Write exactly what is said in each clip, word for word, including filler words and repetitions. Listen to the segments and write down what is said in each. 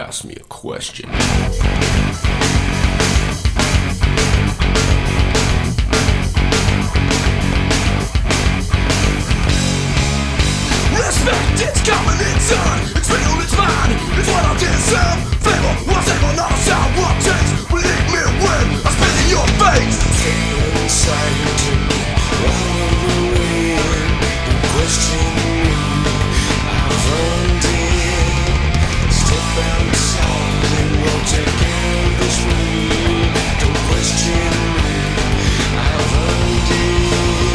ask me a question. Respect, it's coming, it's on, it's real, it's mine, it's what I deserve. Favor, what's ever not a sound, what takes, believe me when I spit in your face. Stay inside you to me, all the way, question me, I've earned it. Step outside and we'll take care of this room. Don't question me, I've earned it.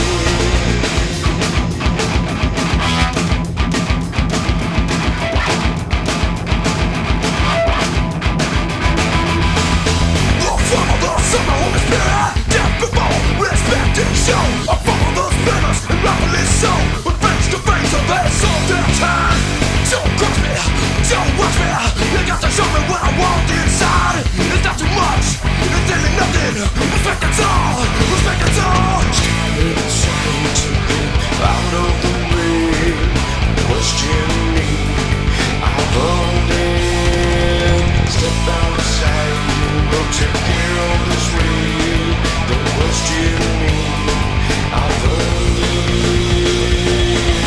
Show, I follow those spinners, and rightfully so. But face to face, I've had so damn time. Don't cross me, don't watch me. You got to show me what I want inside. It's not too much, it's really nothing. Respect that's all, respect that's all. Standing aside to get out of the way. Question me, I've owned it. Step outside, we'll take care of this way. Don't question me. I've earned it.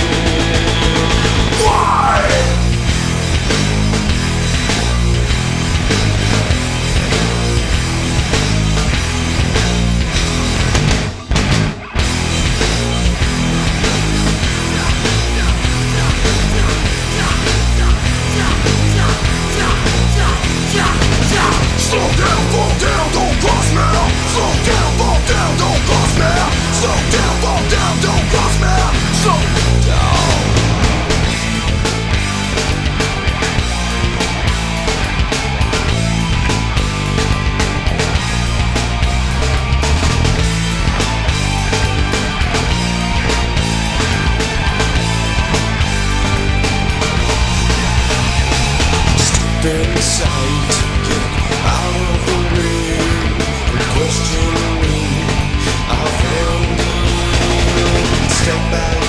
Why? Slow down, fall down, don't cross me. Slow down, fall down, don't cross me. Slow down, fall down, don't cross me. Slow down. Step inside to get out of the way. Question me, I've earned it. Step back.